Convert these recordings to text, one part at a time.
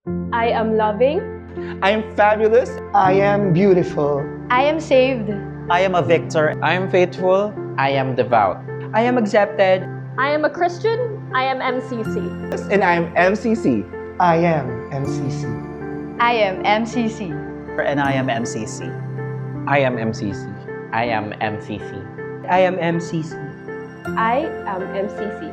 I am loving. I am fabulous. I am beautiful. I am saved. I am a victor. I am faithful. I am devout. I am accepted. I am a Christian. I am MCC. And I am MCC. I am MCC. I am MCC. And I am MCC. I am MCC. I am MCC. I am MCC. I am MCC.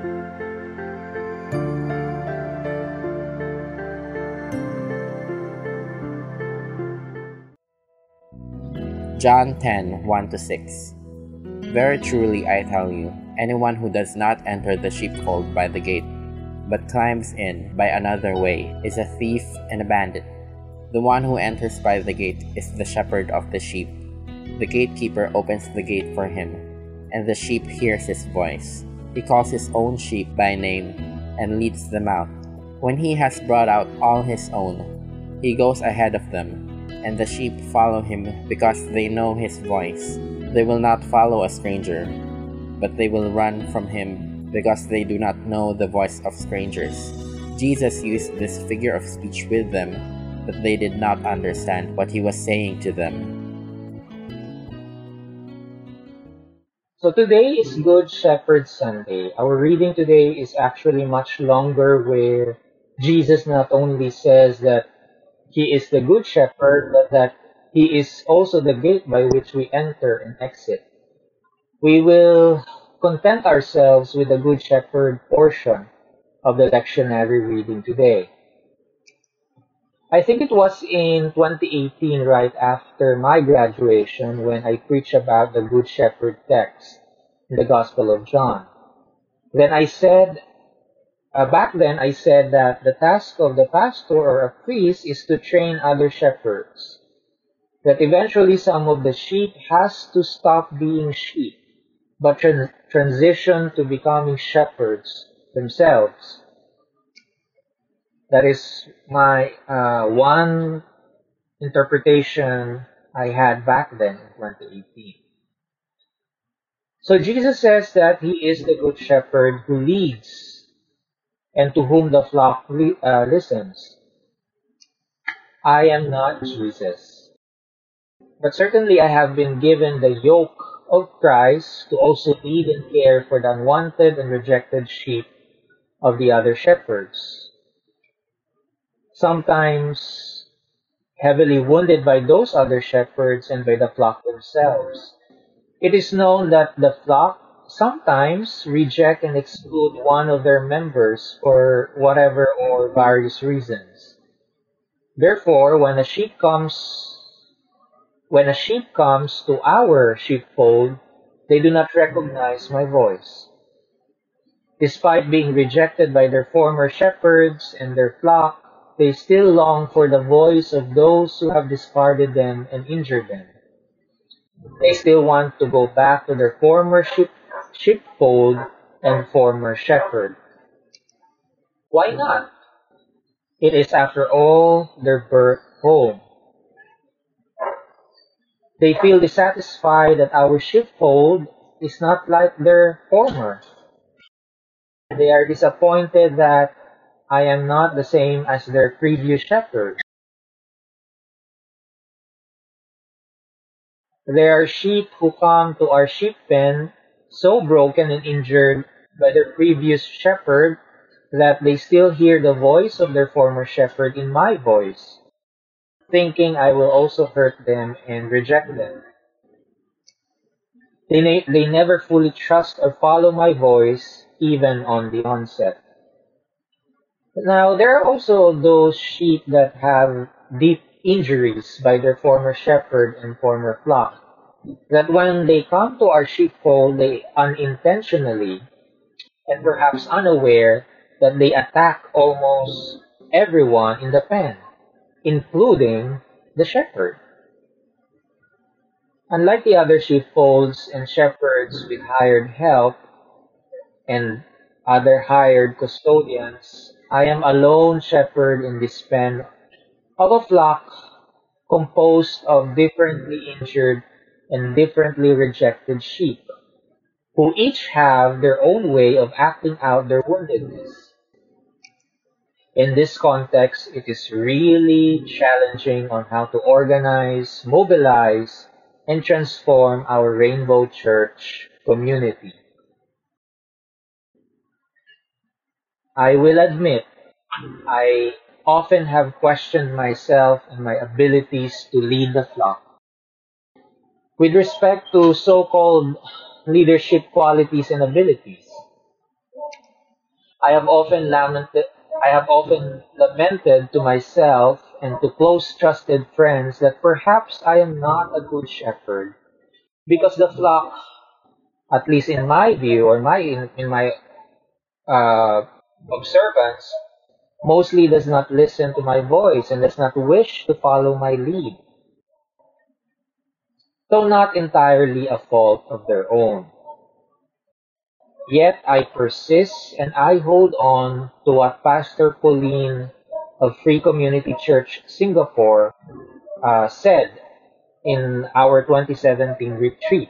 John 10:1-6. Very truly I tell you, anyone who does not enter the sheepfold by the gate, but climbs in by another way, is a thief and a bandit. The one who enters by the gate is the shepherd of the sheep. The gatekeeper opens the gate for him, and the sheep hears his voice. He calls his own sheep by name and leads them out. When he has brought out all his own, he goes ahead of them, and the sheep follow him because they know his voice. They will not follow a stranger, but they will run from him because they do not know the voice of strangers. Jesus used this figure of speech with them, but they did not understand what he was saying to them. So today is Good Shepherd Sunday. Our reading today is actually much longer, where Jesus not only says that he is the Good Shepherd, but that he is also the gate by which we enter and exit. We will content ourselves with the Good Shepherd portion of the lectionary reading today. I think it was in 2018, right after my graduation, when I preached about the Good Shepherd text in the Gospel of John. Then I said, back then I said that the task of the pastor or a priest is to train other shepherds. That eventually some of the sheep has to stop being sheep, but transition to becoming shepherds themselves. That is my one interpretation I had back then in 2018. So Jesus says that he is the good shepherd who leads and to whom the flock listens. I am not Jesus, but certainly I have been given the yoke of Christ to also lead and care for the unwanted and rejected sheep of the other shepherds. Sometimes heavily wounded by those other shepherds and by the flock themselves. It is known that the flock sometimes reject and exclude one of their members for whatever or various reasons. Therefore, when a sheep comes to our sheepfold, they do not recognize my voice. Despite being rejected by their former shepherds and their flock, they still long for the voice of those who have discarded them and injured them. They still want to go back to their former sheepfold and former shepherd. Why not? It is, after all, their birth home. They feel dissatisfied that our sheepfold is not like their former. They are disappointed that I am not the same as their previous shepherd. There are sheep who come to our sheep pen so broken and injured by their previous shepherd that they still hear the voice of their former shepherd in my voice, thinking I will also hurt them and reject them. They never fully trust or follow my voice, even on the onset. Now, there are also those sheep that have deep injuries by their former shepherd and former flock, that when they come to our sheepfold, they unintentionally and perhaps unaware that they attack almost everyone in the pen, including the shepherd. Unlike the other sheepfolds and shepherds with hired help and other hired custodians, I am a lone shepherd in this pen of a flock composed of differently injured and differently rejected sheep, who each have their own way of acting out their woundedness. In this context, it is really challenging on how to organize, mobilize, and transform our Rainbow Church community. I will admit, I often have questioned myself and my abilities to lead the flock. With respect to so-called leadership qualities and abilities, I have often lamented to myself and to close trusted friends that perhaps I am not a good shepherd because the flock, at least in my view or in my observance, mostly does not listen to my voice and does not wish to follow my lead, though not entirely a fault of their own. Yet I persist and I hold on to what Pastor Pauline of Free Community Church Singapore said in our 2017 retreat.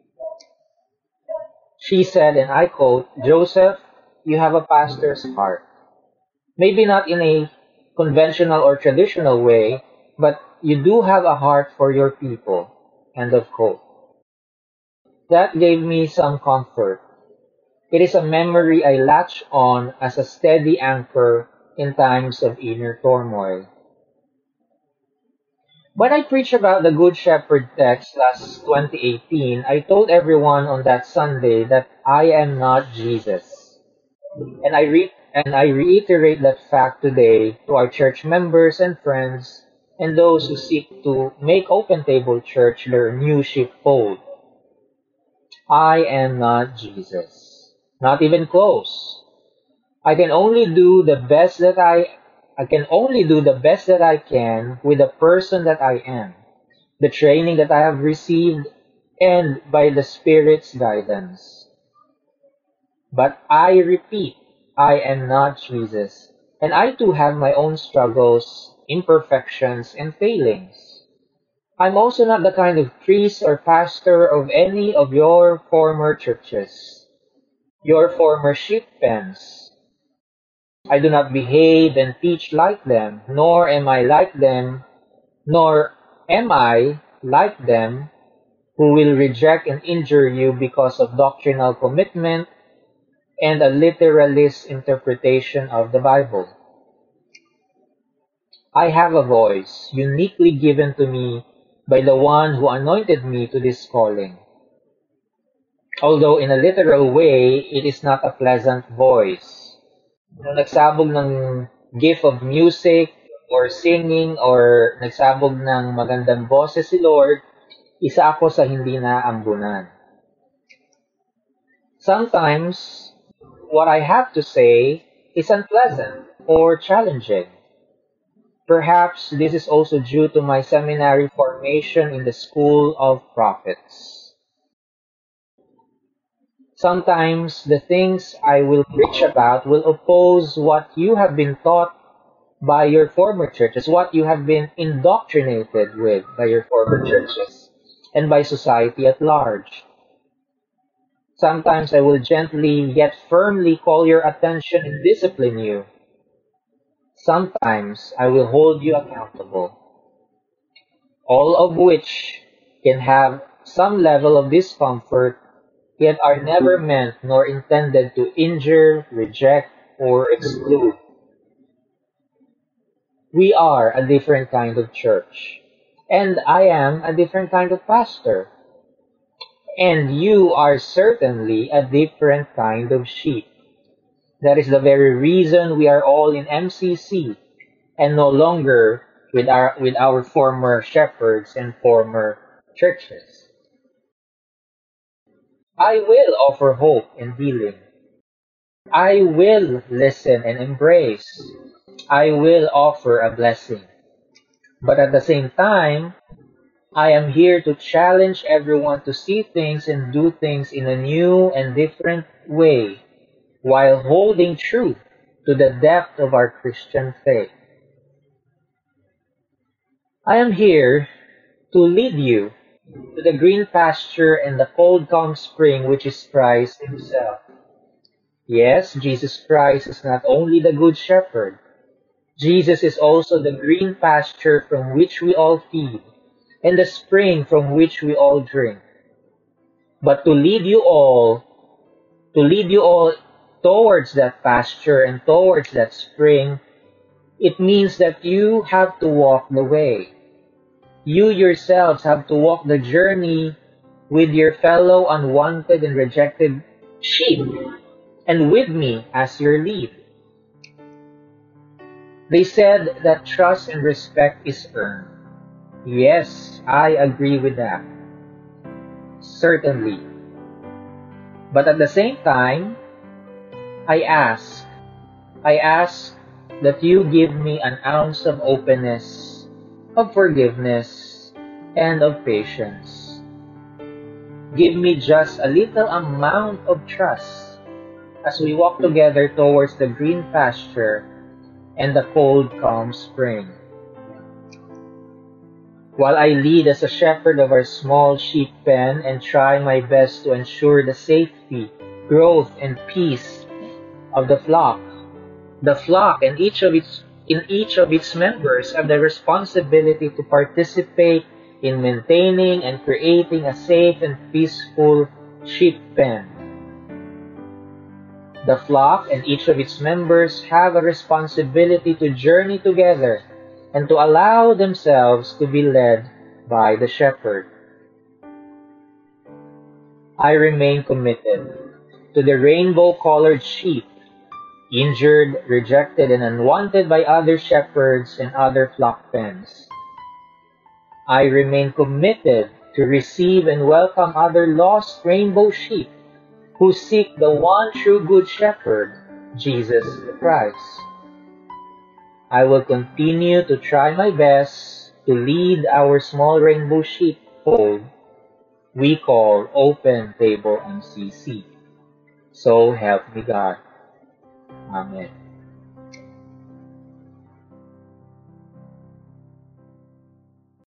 She said, and I quote, "Joseph, you have a pastor's heart. Maybe not in a conventional or traditional way, but you do have a heart for your people." End of quote. That gave me some comfort. It is a memory I latch on as a steady anchor in times of inner turmoil. When I preached about the Good Shepherd text last 2018, I told everyone on that Sunday that I am not Jesus. And I reiterate that fact today to our church members and friends and those who seek to make Open Table Church their new sheepfold. I am not Jesus. Not even close. I can only do the best that I can with the person that I am, the training that I have received, and by the Spirit's guidance. But I repeat, I am not Jesus, and I too have my own struggles, imperfections, and failings. I'm also not the kind of priest or pastor of any of your former churches, your former sheep pens. I do not behave and teach like them, nor am I like them who will reject and injure you because of doctrinal commitment and a literalist interpretation of the Bible. I have a voice uniquely given to me by the one who anointed me to this calling. Although in a literal way, it is not a pleasant voice. Nung nagsabog ng gift of music or singing or nagsabog ng magandang boses si Lord, isa ako sa hindi naambunan. Sometimes, what I have to say is unpleasant or challenging. Perhaps this is also due to my seminary formation in the School of Prophets. Sometimes the things I will preach about will oppose what you have been taught by your former churches, what you have been indoctrinated with by your former churches, and by society at large. Sometimes I will gently yet firmly call your attention and discipline you. Sometimes I will hold you accountable. All of which can have some level of discomfort, yet are never meant nor intended to injure, reject, or exclude. We are a different kind of church, and I am a different kind of pastor, and you are certainly a different kind of sheep. That is the very reason we are all in MCC, and no longer with our former shepherds and former churches. I will offer hope and healing. I will listen and embrace. I will offer a blessing. But at the same time, I am here to challenge everyone to see things and do things in a new and different way, while holding true to the depth of our Christian faith. I am here to lead you to the green pasture and the cold calm spring which is Christ himself. Yes, Jesus Christ is not only the Good Shepherd, Jesus is also the green pasture from which we all feed, and the spring from which we all drink. But to lead you all towards that pasture and towards that spring, it means that you have to walk the way. You yourselves have to walk the journey with your fellow unwanted and rejected sheep, and with me as your lead. They said that trust and respect is earned. Yes, I agree with that. Certainly. But at the same time, I ask that you give me an ounce of openness, of forgiveness, and of patience. Give me just a little amount of trust as we walk together towards the green pasture and the cold, calm spring. While I lead as a shepherd of our small sheep pen and try my best to ensure the safety, growth, and peace of the flock and each of its members have the responsibility to participate in maintaining and creating a safe and peaceful sheep pen. The flock and each of its members have a responsibility to journey together and to allow themselves to be led by the shepherd. I remain committed to the rainbow-colored sheep, injured, rejected, and unwanted by other shepherds and other flock pens. I remain committed to receive and welcome other lost rainbow sheep who seek the one true good shepherd, Jesus Christ. I will continue to try my best to lead our small rainbow sheep fold we call Open Table MCC. So help me God. Amen.